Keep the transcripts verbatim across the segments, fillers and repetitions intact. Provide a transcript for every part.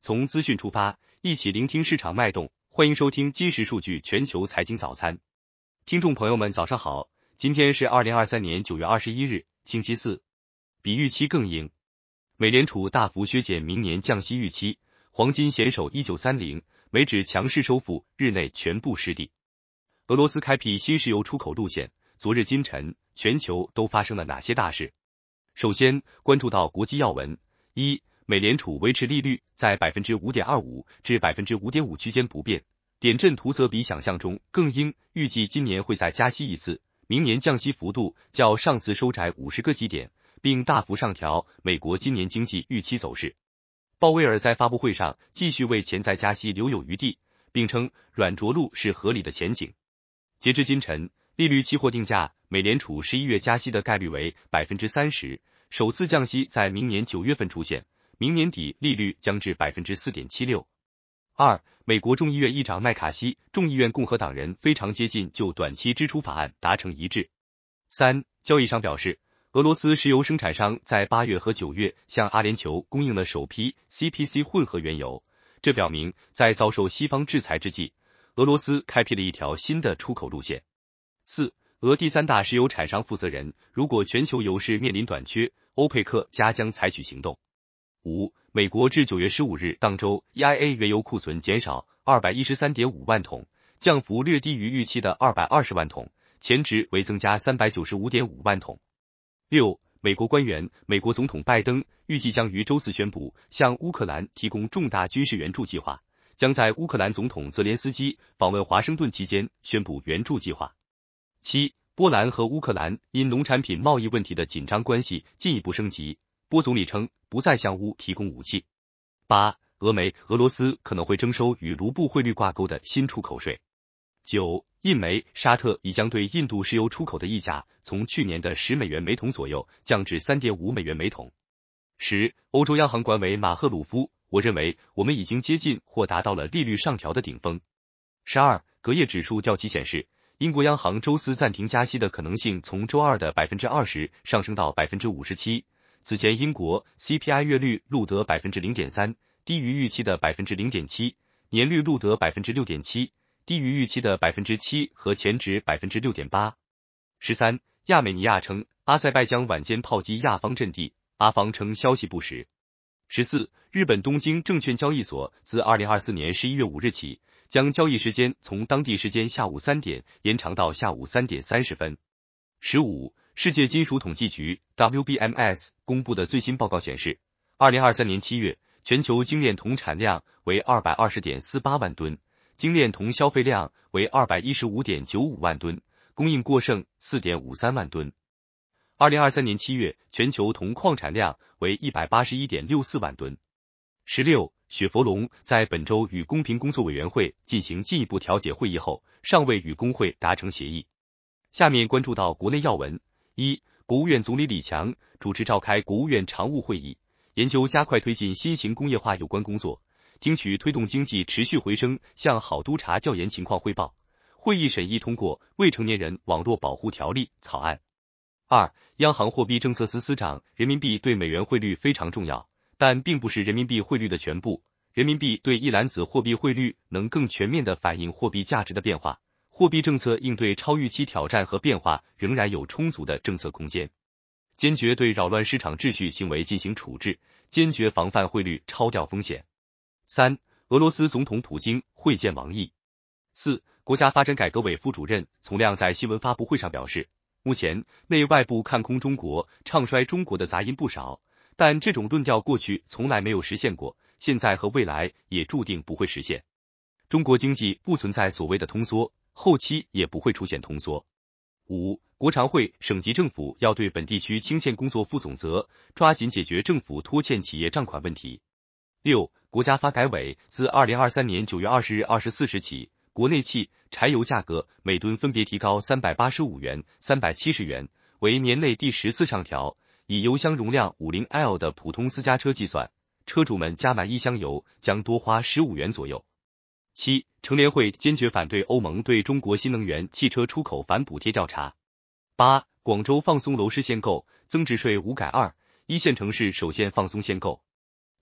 从资讯出发，一起聆听市场脉动。欢迎收听今时数据全球财经早餐。听众朋友们早上好，今天是二零二三年九月二十一日，星期四。比预期更鹰，美联储大幅削减明年降息预期，黄金险守一九三零，美指强势收复，日内全部失地。俄罗斯开辟新石油出口路线，昨日今晨，全球都发生了哪些大事？首先关注到国际要闻。一、美联储维持利率在 百分之五点二五 至 百分之五点五 区间不变，点阵图则比想象中更鹰，预计今年会再加息一次，明年降息幅度较上次收窄五十个基点，并大幅上调美国今年经济预期走势。鲍威尔在发布会上继续为潜在加息留有余地，并称软着陆是合理的前景。截至今晨，利率期货定价美联储十一月加息的概率为 百分之三十， 首次降息在明年九月份出现，明年底利率将至 百分之四点七六。 二、美国众议院议长麦卡锡、众议院共和党人非常接近就短期支出法案达成一致。三、交易商表示，俄罗斯石油生产商在八月和九月向阿联酋供应了首批 C P C 混合原油，这表明在遭受西方制裁之际，俄罗斯开辟了一条新的出口路线。四、俄第三大石油产商负责人，如果全球油市面临短缺，欧佩克加将采取行动。五、美国至九月十五日当周 E I A 原油库存减少 二百一十三点五万桶，降幅略低于预期的二百二十万桶，前值为增加 三百九十五点五万桶。六、美国官员，美国总统拜登预计将于周四宣布向乌克兰提供重大军事援助计划，将在乌克兰总统泽连斯基访问华盛顿期间宣布援助计划。七、波兰和乌克兰因农产品贸易问题的紧张关系进一步升级，波总理称不再向乌提供武器。八、俄媒，俄罗斯可能会征收与卢布汇率挂钩的新出口税。九、印媒，沙特已将对印度石油出口的溢价从去年的十美元每桶左右降至 三点五美元每桶。十、欧洲央行管委马赫鲁夫，我认为我们已经接近或达到了利率上调的顶峰。十二、隔夜指数较期显示，英国央行周四暂停加息的可能性从周二的 百分之二十 上升到 百分之五十七。此前英国 C P I 月率录得 百分之零点三， 低于预期的 百分之零点七， 年率录得 百分之六点七， 低于预期的 百分之七 和前值 百分之六点八。十三、亚美尼亚称阿塞拜疆晚间炮击亚方阵地，阿方称消息不实。十四、日本东京证券交易所自二零二四年十一月五日起，将交易时间从当地时间下午三点延长到下午三点三十分。十五、世界金属统计局 W B M S 公布的最新报告显示，二零二三年七月，全球精炼铜产量为 二百二十点四八万吨，精炼铜消费量为 二百一十五点九五万吨，供应过剩 四点五三万吨。二零二三年七月，全球铜矿产量为 一百八十一点六四万吨。十六、雪佛龙在本周与公平工作委员会进行进一步调解会议后，尚未与工会达成协议。下面关注到国内要闻。一、国务院总理李强主持召开国务院常务会议，研究加快推进新型工业化有关工作，听取推动经济持续回升向好督察调研情况汇报。会议审议通过未成年人网络保护条例草案。二、央行货币政策司司长，人民币对美元汇率非常重要，但并不是人民币汇率的全部。人民币对一篮子货币汇率能更全面地反映货币价值的变化，货币政策应对超预期挑战和变化仍然有充足的政策空间。坚决对扰乱市场秩序行为进行处置，坚决防范汇率超调风险。三、俄罗斯总统普京会见王毅。四、国家发展改革委副主任丛亮在新闻发布会上表示，目前内外部看空中国、唱衰中国的杂音不少，但这种论调过去从来没有实现过，现在和未来也注定不会实现。中国经济不存在所谓的通缩，后期也不会出现通缩。五、国常会、省级政府要对本地区清欠工作负总责，抓紧解决政府拖欠企业账款问题。六、国家发改委自二零二三年九月二十日二十四时起，国内汽、柴油价格每吨分别提高三百八十五元、三百七十元，为年内第十次上调。以油箱容量 五十 L 的普通私家车计算，车主们加满一箱油将多花十五元左右。七、乘联会坚决反对欧盟对中国新能源汽车出口反补贴调查。八、广州放松楼市限购，增值税无改二，一线城市首先放松限购。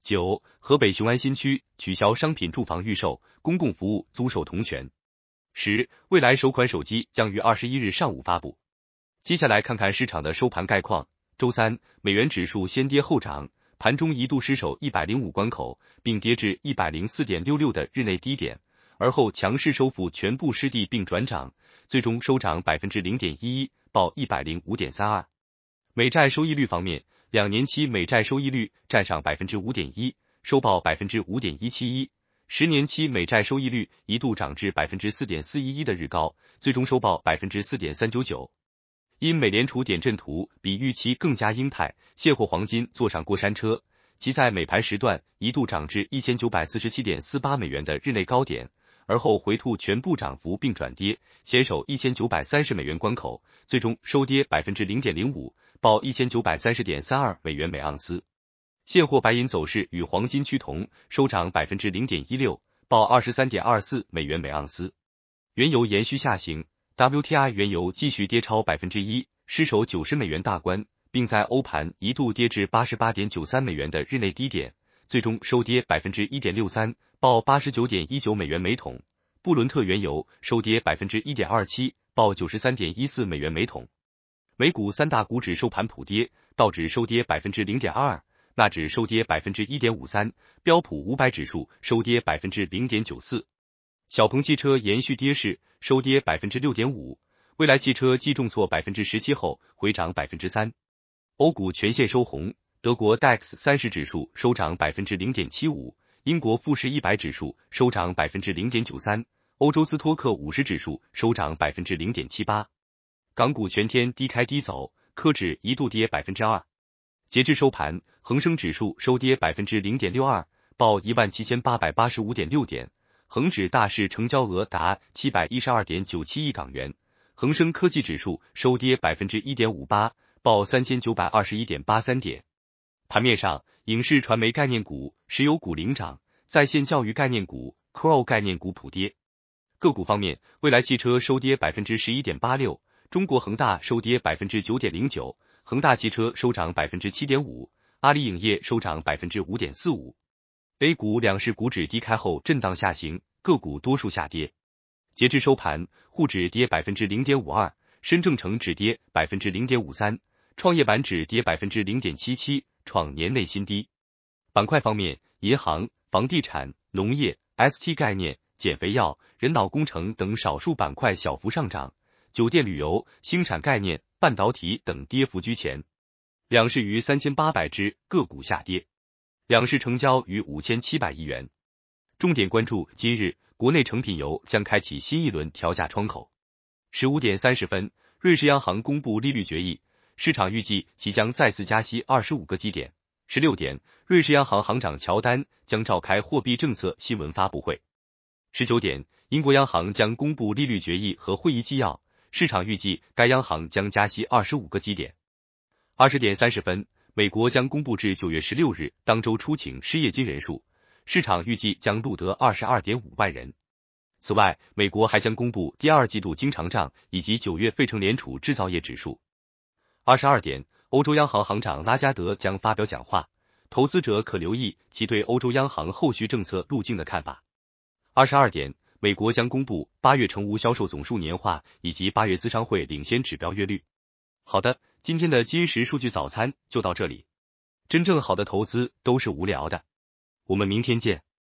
九、河北雄安新区取消商品住房预售、公共服务租售同权。十、蔚来首款手机将于二十一日上午发布。接下来看看市场的收盘概况。周三，美元指数先跌后涨，盘中一度失守一百零五关口，并跌至 一百零四点六六 的日内低点，而后强势收复全部失地并转涨，最终收涨 百分之零点一一， 报 一百零五点三二。美债收益率方面，两年期美债收益率站上 百分之五点一， 收报 百分之五点一七一， 十年期美债收益率一度涨至 百分之四点四一一 的日高，最终收报 百分之四点三九九。因美联储点阵图比预期更加鹰派，现货黄金坐上过山车，其在美盘时段一度涨至 一千九百四十七点四八美元的日内高点，而后回吐全部涨幅并转跌，险守一千九百三十美元关口，最终收跌 百分之零点零五， 报 一千九百三十点三二美元每盎司。现货白银走势与黄金趋同，收涨 百分之零点一六， 报 二十三点二四美元每盎司。原油延续下行， W T I 原油继续跌超 百分之一， 失守九十美元大关，并在欧盘一度跌至 八十八点九三美元的日内低点，最终收跌 百分之一点六三， 报 八十九点一九美元每桶。布伦特原油收跌 百分之一点二七， 报 九十三点一四美元每桶。美股三大股指收盘普跌，道指收跌 百分之零点二二， 纳指收跌 百分之一点五三， 标普五百指数收跌 百分之零点九四。小鹏汽车延续跌势，收跌 百分之六点五， 蔚来汽车继重挫 百分之十七 后回涨 百分之三。欧股全线收红，德国 D A X 三十指数收涨 百分之零点七五， 英国富时一百指数收涨 百分之零点九三， 欧洲斯托克五十指数收涨 百分之零点七八。港股全天低开低走，科指一度跌 百分之二。截至收盘，恒生指数收跌 百分之零点六二， 报 一万七千八百八十五点六点，恒指大市成交额达 七百一十二点九七亿港元，恒生科技指数收跌 百分之一点五八， 报 三千九百二十一点八三点。盘面上，影视传媒概念股、石油股领涨，在线教育概念股、C R O 概念股普跌。个股方面，蔚来汽车收跌 百分之十一点八六， 中国恒大收跌 百分之九点零九， 恒大汽车收涨 百分之七点五， 阿里影业收涨 百分之五点四五。A 股两市股指低开后震荡下行，个股多数下跌。截至收盘，沪指跌 百分之零点五二， 深证成指跌 百分之零点五三， 创业板指跌 百分之零点七七， 创年内新低。板块方面，银行、房地产、农业、S T 概念、减肥药、人脑工程等少数板块小幅上涨，酒店旅游、新产概念、半导体等跌幅居前。两市逾三千八百只个股下跌。两市成交逾五千七百亿元。重点关注今日，国内成品油将开启新一轮调价窗口。十五点三十分，瑞士央行公布利率决议，市场预计即将再次加息二十五个基点。十六点，瑞士央行行长乔丹将召开货币政策新闻发布会。十九点，英国央行将公布利率决议和会议纪要，市场预计该央行将加息二十五个基点。二十点三十分，美国将公布至九月十六日当周出请失业金人数，市场预计将录得 二十二点五万人。此外，美国还将公布第二季度经常账以及九月费城联储制造业指数。二十二点，欧洲央行行长拉加德将发表讲话，投资者可留意其对欧洲央行后续政策路径的看法。二十二点，美国将公布八月成屋销售总数年化以及八月资商会领先指标月率。好的，今天的今时数据早餐就到这里。真正好的投资都是无聊的。我们明天见。